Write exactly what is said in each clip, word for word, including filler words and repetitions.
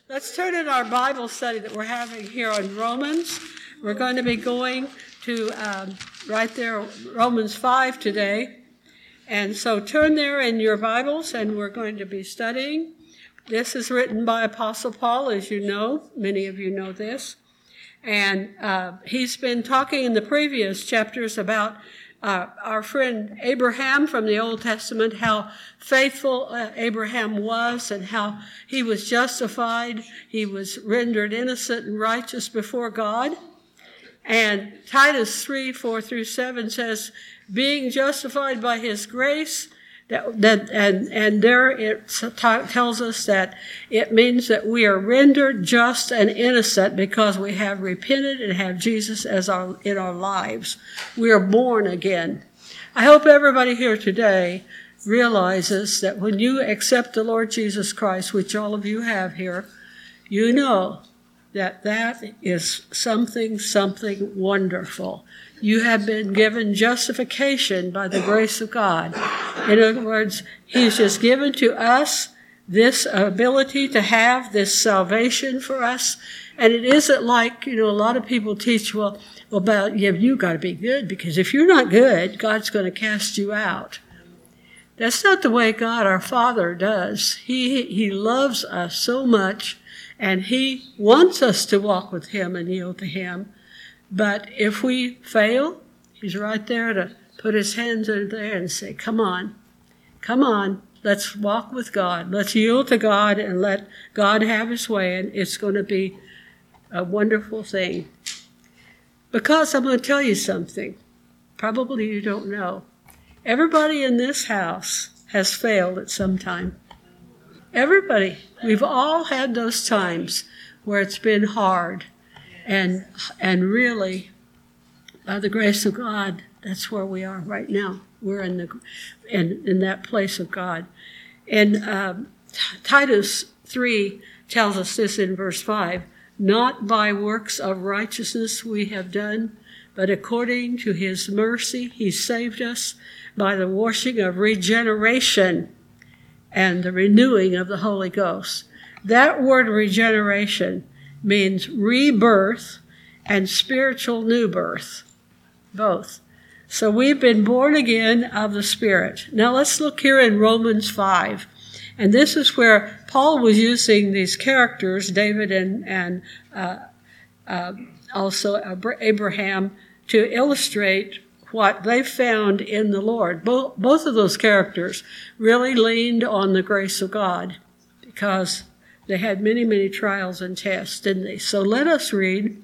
Let's turn in our Bible study that we're having here on Romans. We're going to be going to um, right there, Romans five today. And so turn there in your Bibles, and we're going to be studying. This is written by Apostle Paul, as you know. Many of you know this. And uh, he's been talking in the previous chapters about uh, our friend Abraham from the Old Testament, how faithful uh, Abraham was and how he was justified. He was rendered innocent and righteous before God. And Titus three, four through seven says, being justified by his grace, that, that and, and there it t- tells us that it means that we are rendered just and innocent because we have repented and have Jesus as our in our lives. We are born again. I hope everybody here today realizes that when you accept the Lord Jesus Christ, which all of you have here, you know that that is something, something wonderful. You have been given justification by the grace of God. In other words, he's just given to us this ability to have this salvation for us. And it isn't like, you know, a lot of people teach, well, about, yeah, you got to be good, because if you're not good, God's going to cast you out. That's not the way God, our Father, does. He, he loves us so much, and he wants us to walk with him and yield to him. But if we fail, he's right there to put his hands in there and say, come on, come on, let's walk with God. Let's yield to God and let God have his way, and it's going to be a wonderful thing. Because I'm going to tell you something, probably you don't know. Everybody in this house has failed at some time. Everybody. We've all had those times where it's been hard. And and really, by the grace of God, that's where we are right now. We're in the in, in that place of God. And um, Titus three tells us this in verse five, not by works of righteousness we have done, but according to his mercy he saved us by the washing of regeneration and the renewing of the Holy Ghost. That word regeneration means rebirth and spiritual new birth, both. So we've been born again of the Spirit. Now let's look here in Romans five. And this is where Paul was using these characters, David and, and uh, uh, also Abraham, to illustrate what they found in the Lord. Both, both of those characters really leaned on the grace of God because they had many, many trials and tests, didn't they? So let us read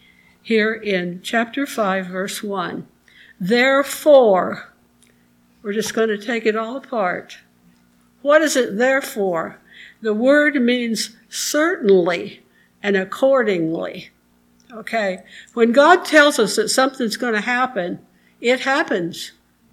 here in chapter five, verse one. Therefore, we're just going to take it all apart. What is it therefore? The word means certainly and accordingly. Okay? When God tells us that something's going to happen, it happens.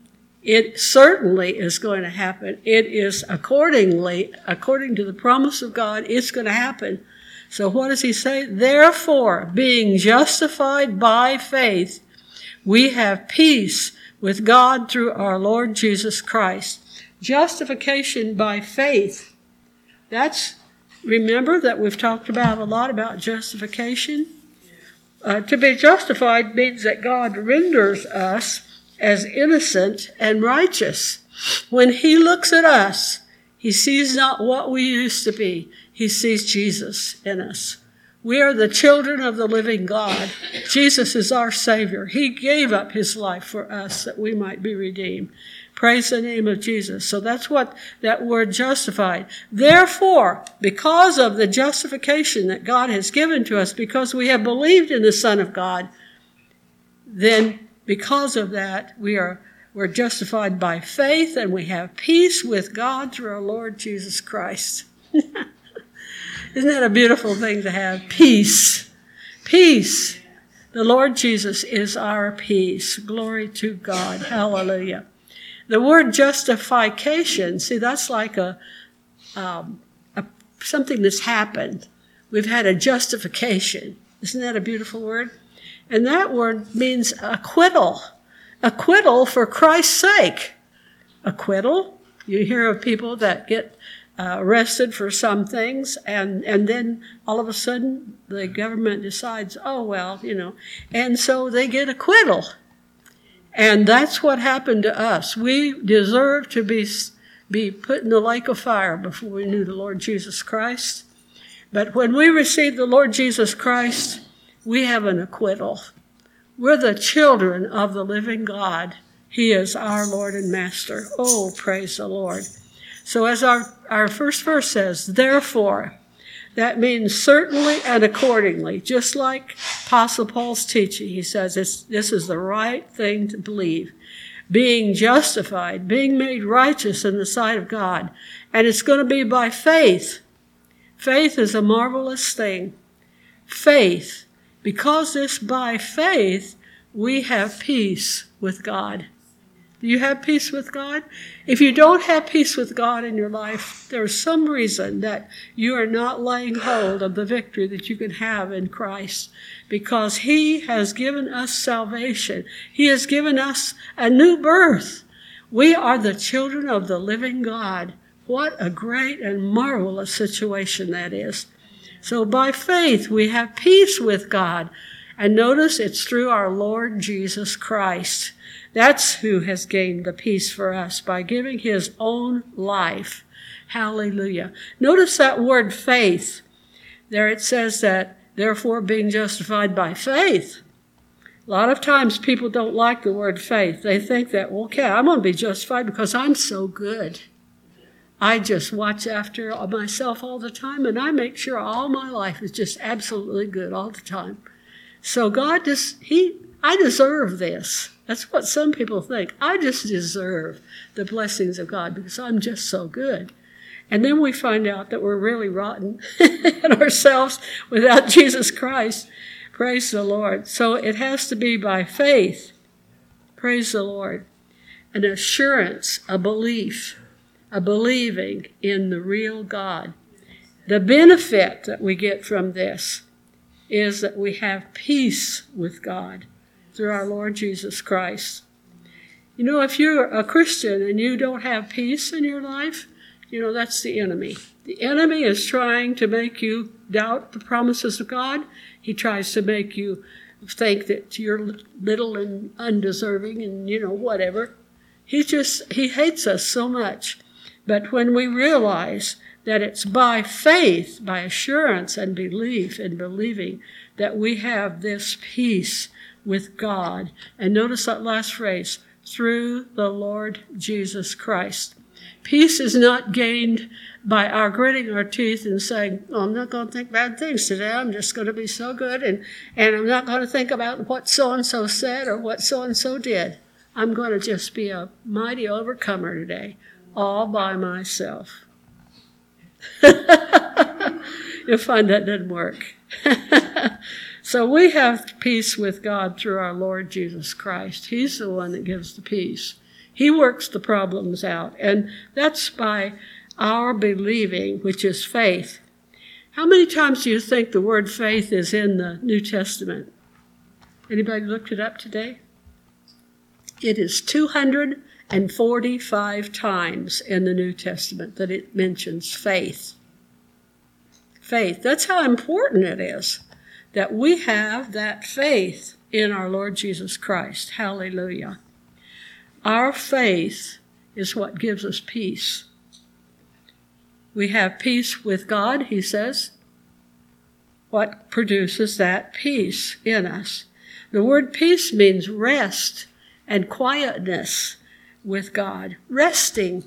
It certainly is going to happen. It is accordingly, according to the promise of God, it's going to happen. So what does he say? Therefore, being justified by faith, we have peace with God through our Lord Jesus Christ. Justification by faith. That's, remember that we've talked about a lot about justification. Uh, to be justified means that God renders us as innocent and righteous. When he looks at us, he sees not what we used to be. He sees Jesus in us. We are the children of the living God. Jesus is our Savior. He gave up his life for us that we might be redeemed. Praise the name of Jesus. So that's what that word justified. Therefore, because of the justification that God has given to us, because we have believed in the Son of God, then because of that, we are we're justified by faith, and we have peace with God through our Lord Jesus Christ. Isn't that a beautiful thing to have? Peace. Peace. The Lord Jesus is our peace. Glory to God. Hallelujah. The word justification, see, that's like a, um, a something that's happened. We've had a justification. Isn't that a beautiful word? And that word means acquittal. Acquittal for Christ's sake. Acquittal. You hear of people that get uh, arrested for some things, and, and then all of a sudden the government decides, oh, well, you know, and so they get acquittal. And that's what happened to us. We deserve to be, be put in the lake of fire before we knew the Lord Jesus Christ. But when we received the Lord Jesus Christ, we have an acquittal. We're the children of the living God. He is our Lord and Master. Oh, praise the Lord. So as our, our first verse says, therefore, that means certainly and accordingly, just like Apostle Paul's teaching. He says it's, this is the right thing to believe. Being justified, being made righteous in the sight of God. And it's going to be by faith. Faith is a marvelous thing. Faith. Because it's by faith, we have peace with God. Do you have peace with God? If you don't have peace with God in your life, there's some reason that you are not laying hold of the victory that you can have in Christ, because He has given us salvation. He has given us a new birth. We are the children of the living God. What a great and marvelous situation that is. So by faith, we have peace with God. And notice it's through our Lord Jesus Christ. That's who has gained the peace for us by giving His own life. Hallelujah. Notice that word faith. There it says that, therefore, being justified by faith. A lot of times people don't like the word faith. They think that, well, okay, I'm going to be justified because I'm so good. I just watch after myself all the time, and I make sure all my life is just absolutely good all the time. So God just, He, I deserve this. That's what some people think. I just deserve the blessings of God because I'm just so good. And then we find out that we're really rotten in ourselves without Jesus Christ. Praise the Lord. So it has to be by faith. Praise the Lord. An assurance, a belief, a believing in the real God. The benefit that we get from this is that we have peace with God through our Lord Jesus Christ. You know, if you're a Christian and you don't have peace in your life, you know, that's the enemy. The enemy is trying to make you doubt the promises of God. He tries to make you think that you're little and undeserving and, you know, whatever. He just, he hates us so much. But when we realize that it's by faith, by assurance and belief and believing that we have this peace with God. And notice that last phrase, through the Lord Jesus Christ. Peace is not gained by our gritting our teeth and saying, oh, I'm not going to think bad things today. I'm just going to be so good. And, and I'm not going to think about what so-and-so said or what so-and-so did. I'm going to just be a mighty overcomer today, all by myself. You'll find that doesn't work. So we have peace with God through our Lord Jesus Christ. He's the one that gives the peace. He works the problems out. And that's by our believing, which is faith. How many times do you think the word faith is in the New Testament? Anybody looked it up today? It is two hundred forty-five times in the New Testament that it mentions faith. Faith. That's how important it is that we have that faith in our Lord Jesus Christ. Hallelujah. Our faith is what gives us peace. We have peace with God, he says. What produces that peace in us? The word peace means rest and quietness with God. Resting.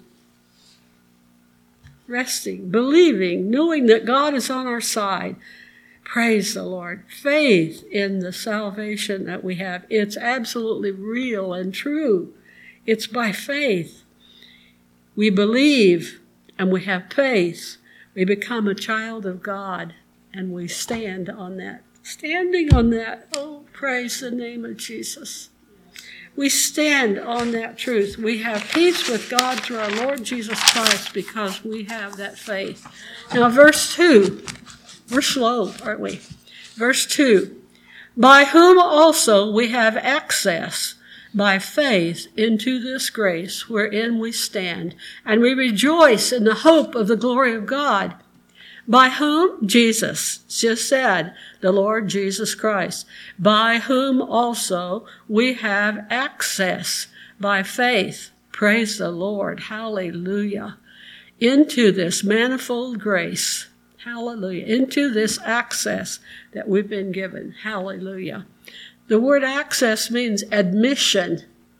Resting, believing, knowing that God is on our side. Praise the Lord. Faith in the salvation that we have. It's absolutely real and true. It's by faith. We believe and we have faith. We become a child of God and we stand on that. Standing on that. Oh, praise the name of Jesus. We stand on that truth. We have peace with God through our Lord Jesus Christ because we have that faith. Now, verse two. We're slow, aren't we? Verse two. By whom also we have access by faith into this grace wherein we stand, and we rejoice in the hope of the glory of God. By whom? Jesus just said, the Lord Jesus Christ, by whom also we have access by faith. Praise the Lord. Hallelujah. Into this manifold grace. Hallelujah. Into this access that we've been given. Hallelujah. The word access means admission.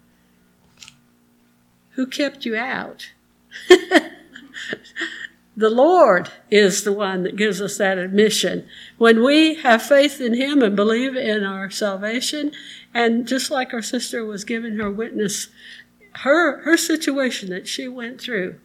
Who kept you out? The Lord is the one that gives us that admission. When we have faith in him and believe in our salvation, and just like our sister was giving her witness, her, her situation that she went through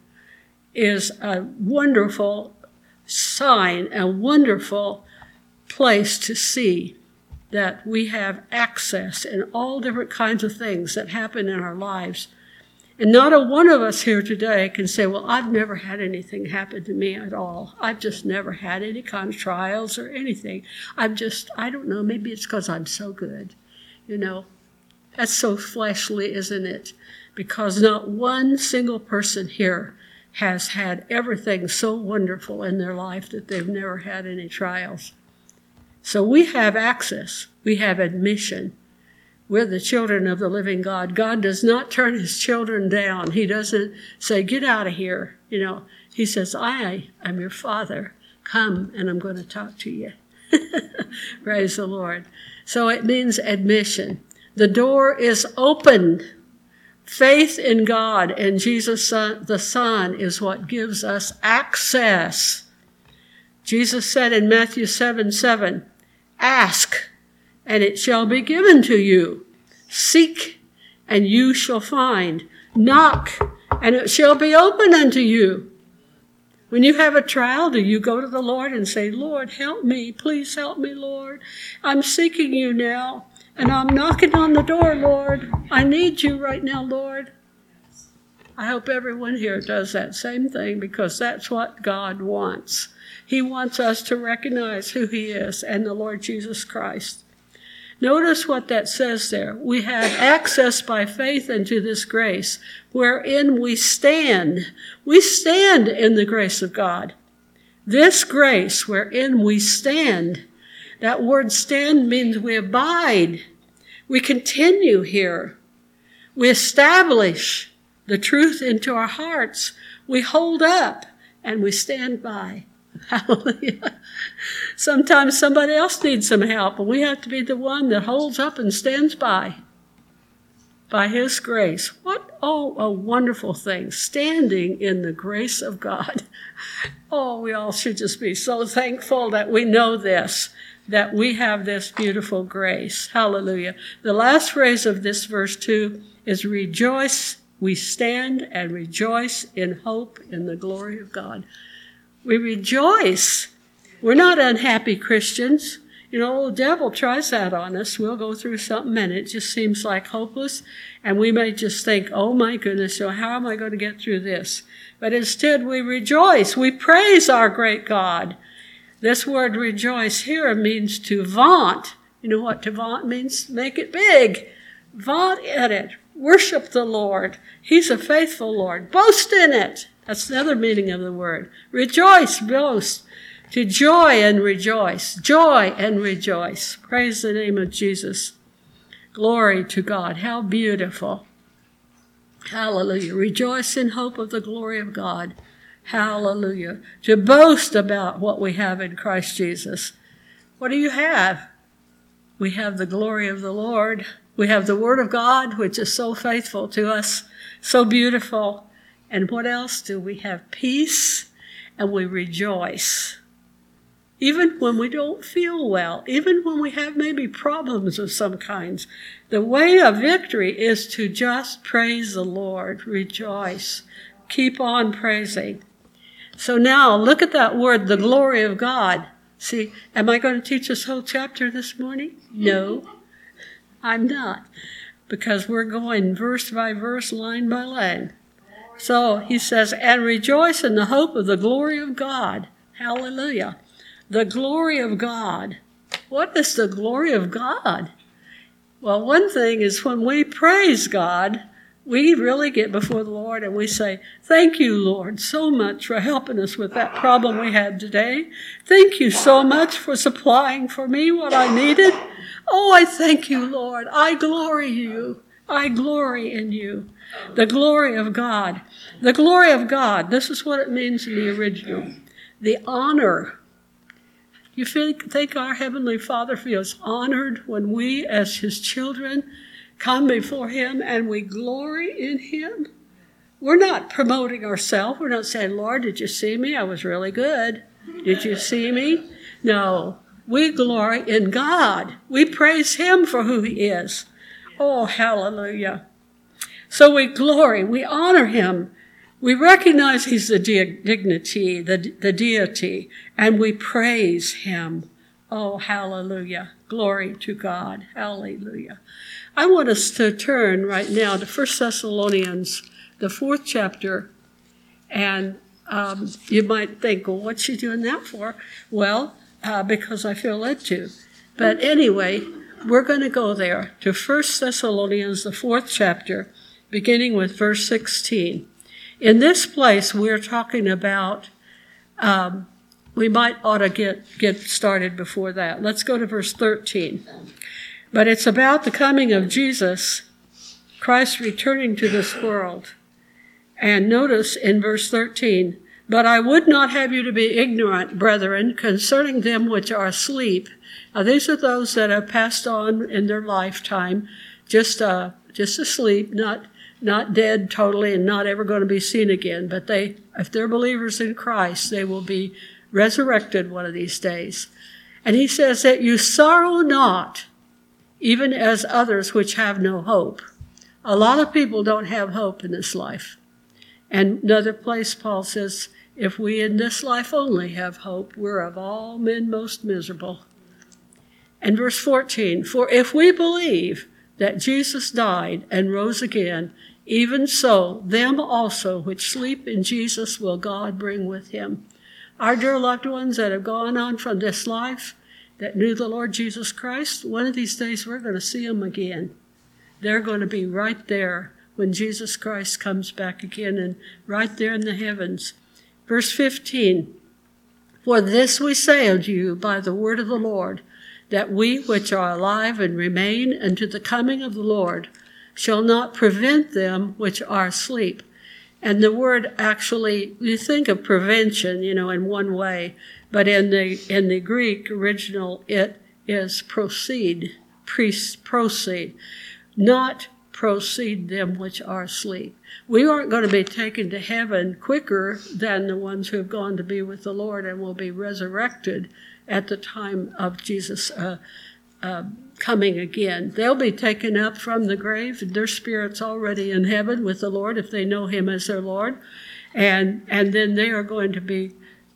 is a wonderful sign, a wonderful place to see that we have access in all different kinds of things that happen in our lives. And not a one of us here today can say, well, I've never had anything happen to me at all. I've just never had any kind of trials or anything. I'm just, I don't know, maybe it's because I'm so good. You know, that's so fleshly, isn't it? Because not one single person here has had everything so wonderful in their life that they've never had any trials. So we have access. We have admission. We're the children of the living God. God does not turn his children down. He doesn't say, get out of here. You know, he says, I am your father. Come, and I'm going to talk to you. Praise the Lord. So it means admission. The door is open. Faith in God and Jesus the Son is what gives us access. Jesus said in Matthew seven seven, ask, and it shall be given to you. Seek, and you shall find. Knock, and it shall be open unto you. When you have a trial, do you go to the Lord and say, Lord, help me. Please help me, Lord. I'm seeking you now, and I'm knocking on the door, Lord. I need you right now, Lord. I hope everyone here does that same thing, because that's what God wants. He wants us to recognize who he is and the Lord Jesus Christ. Notice what that says there. We have access by faith into this grace, wherein we stand. We stand in the grace of God. This grace wherein we stand. That word stand means we abide. We continue here. We establish the truth into our hearts. We hold up and we stand by. Hallelujah. Sometimes somebody else needs some help, and we have to be the one that holds up and stands by. By his grace. What, oh, a wonderful thing. Standing in the grace of God. Oh, we all should just be so thankful that we know this, that we have this beautiful grace. Hallelujah. The last phrase of this verse two is rejoice. We stand and rejoice in hope in the glory of God. We rejoice. We're not unhappy Christians. You know, the devil tries that on us. We'll go through something and it just seems like hopeless. And we may just think, oh my goodness, so how am I going to get through this? But instead we rejoice. We praise our great God. This word rejoice here means to vaunt. You know what to vaunt means? Make it big. Vaunt in it. Worship the Lord. He's a faithful Lord. Boast in it. That's another meaning of the word. Rejoice, boast. To joy and rejoice. Joy and rejoice. Praise the name of Jesus. Glory to God. How beautiful. Hallelujah. Rejoice in hope of the glory of God. Hallelujah. To boast about what we have in Christ Jesus. What do you have? We have the glory of the Lord. We have the Word of God, which is so faithful to us, so beautiful. And what else do we have? Peace, and we rejoice. Even when we don't feel well, even when we have maybe problems of some kinds, the way of victory is to just praise the Lord, rejoice, keep on praising. So now look at that word, the glory of God. See, am I going to teach this whole chapter this morning? No, I'm not, because we're going verse by verse, line by line. So he says, and rejoice in the hope of the glory of God. Hallelujah. The glory of God. What is the glory of God? Well, one thing is when we praise God, we really get before the Lord and we say, thank you, Lord, so much for helping us with that problem we had today. Thank you so much for supplying for me what I needed. Oh, I thank you, Lord. I glory you. I glory in you. The glory of God. The glory of God. This is what it means in the original. The honor. You think, think our Heavenly Father feels honored when we, as his children, come before him and we glory in him? We're not promoting ourselves. We're not saying, Lord, did you see me? I was really good. Did you see me? No. We glory in God. We praise him for who he is. Oh, hallelujah. So we glory, we honor him. We recognize he's the de- dignity, the, the deity, and we praise him. Oh, hallelujah. Glory to God. Hallelujah. I want us to turn right now to First Thessalonians, the fourth chapter. And um, you might think, well, what's she doing that for? Well, uh, because I feel led to. But anyway, we're going to go there to First Thessalonians, the fourth chapter, beginning with verse sixteen. In this place, we're talking about, um, we might ought to get, get started before that. Let's go to verse thirteen. But it's about the coming of Jesus, Christ returning to this world. And notice in verse thirteen, but I would not have you to be ignorant, brethren, concerning them which are asleep. Now, these are those that have passed on in their lifetime, just uh, just asleep, not not dead totally and not ever going to be seen again. But they, if they're believers in Christ, they will be resurrected one of these days. And he says that you sorrow not, even as others which have no hope. A lot of people don't have hope in this life. And another place, Paul says, if we in this life only have hope, we're of all men most miserable. And verse fourteen, for if we believe that Jesus died and rose again, even so, them also which sleep in Jesus will God bring with him. Our dear loved ones that have gone on from this life, that knew the Lord Jesus Christ, one of these days we're going to see them again. They're going to be right there when Jesus Christ comes back again and right there in the heavens. Verse fifteen, for this we say unto you by the word of the Lord, that we which are alive and remain unto the coming of the Lord shall not prevent them which are asleep. And the word actually, you think of prevention, you know, in one way, but in the in the Greek original, it is proceed, pre- proceed, not proceed them which are asleep. We aren't going to be taken to heaven quicker than the ones who have gone to be with the Lord and will be resurrected at the time of Jesus' uh, uh, coming again. They'll be taken up from the grave, and their spirit's already in heaven with the Lord if they know him as their Lord. And, and then they are going to be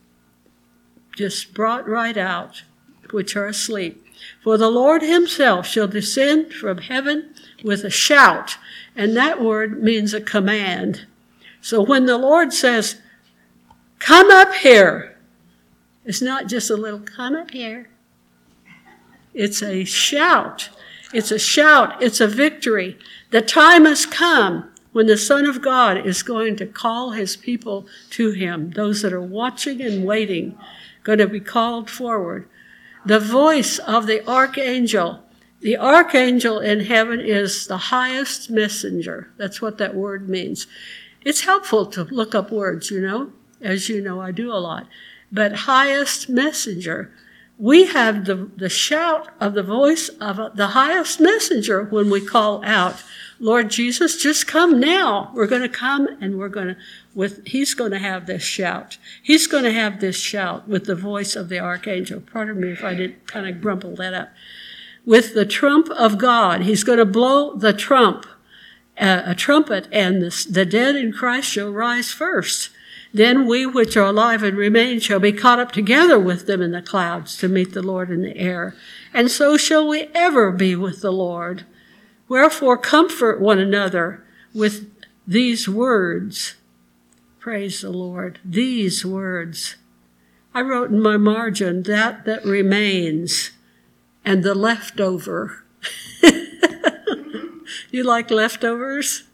just brought right out, which are asleep. For the Lord himself shall descend from heaven with a shout. And that word means a command. So when the Lord says, come up here, it's not just a little come up here. It's a shout. It's a shout. It's a victory. The time has come when the Son of God is going to call his people to him. Those that are watching and waiting, going to be called forward. The voice of the archangel. The archangel in heaven is the highest messenger. That's what that word means. It's helpful to look up words, you know. As you know, I do a lot. But highest messenger. We have the, the shout of the voice of the highest messenger when we call out, Lord Jesus, just come now. We're going to come and we're going to, with, he's going to have this shout. He's going to have this shout with the voice of the archangel. Pardon me if I didn't kind of grumble that up. With the trump of God, he's going to blow the trump, uh, a trumpet, and the, the dead in Christ shall rise first. Then we which are alive and remain shall be caught up together with them in the clouds to meet the Lord in the air. And so shall we ever be with the Lord. Wherefore comfort one another with these words. Praise the Lord. These words. I wrote in my margin, that that remains and the leftover. You like leftovers?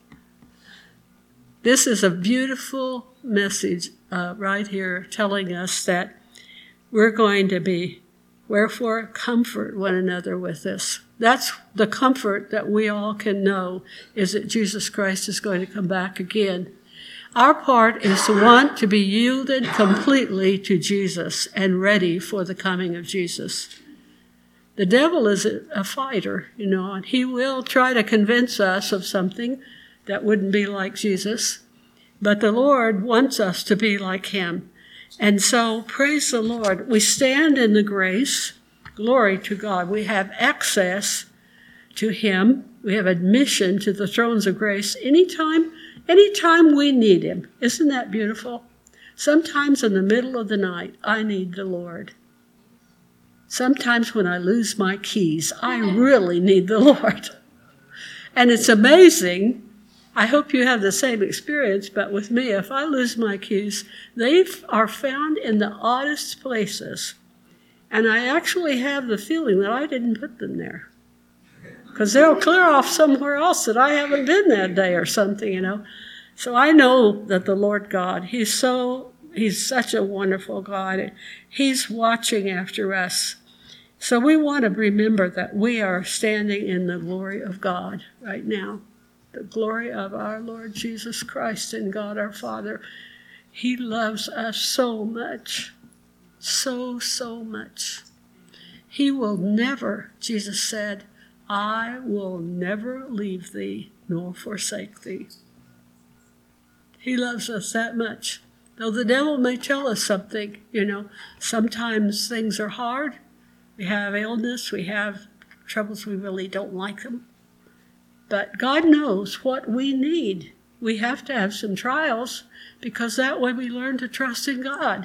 This is a beautiful message uh, right here telling us that we're going to be, wherefore comfort one another with this. That's the comfort that we all can know, is that Jesus Christ is going to come back again. Our part is to want to be yielded completely to Jesus and ready for the coming of Jesus. The devil is a, a fighter, you know, and he will try to convince us of something that wouldn't be like Jesus. But the Lord wants us to be like him. And so, praise the Lord. We stand in the grace. Glory to God. We have access to him. We have admission to the thrones of grace anytime, anytime we need him. Isn't that beautiful? Sometimes in the middle of the night, I need the Lord. Sometimes when I lose my keys, I really need the Lord. And it's amazing. I hope you have the same experience, but with me, if I lose my keys, they are found in the oddest places. And I actually have the feeling that I didn't put them there. Because they'll clear off somewhere else that I haven't been that day or something, you know. So I know that the Lord God, he's so, he's such a wonderful God. He's watching after us. So we want to remember that we are standing in the glory of God right now. The glory of our Lord Jesus Christ and God our Father. He loves us so much, so, so much. He will never, Jesus said, I will never leave thee nor forsake thee. He loves us that much. Though the devil may tell us something, you know, sometimes things are hard. We have illness, we have troubles, we really don't like them. But God knows what we need. We have to have some trials because that way we learn to trust in God.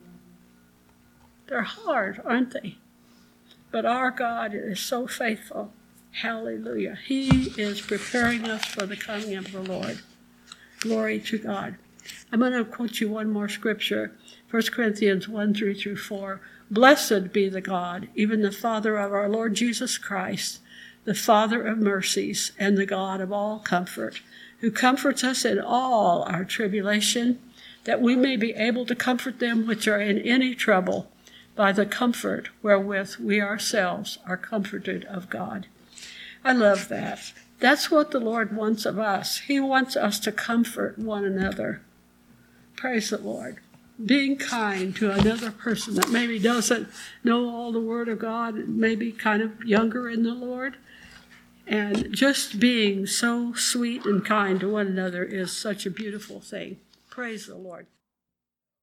They're hard, aren't they? But our God is so faithful. Hallelujah. He is preparing us for the coming of the Lord. Glory to God. I'm going to quote you one more scripture. First Corinthians one, three through four. Blessed be the God, even the Father of our Lord Jesus Christ, the Father of mercies and the God of all comfort, who comforts us in all our tribulation, that we may be able to comfort them which are in any trouble by the comfort wherewith we ourselves are comforted of God. I love that. That's what the Lord wants of us. He wants us to comfort one another. Praise the Lord. Being kind to another person that maybe doesn't know all the Word of God, maybe kind of younger in the Lord. And just being so sweet and kind to one another is such a beautiful thing. Praise the Lord.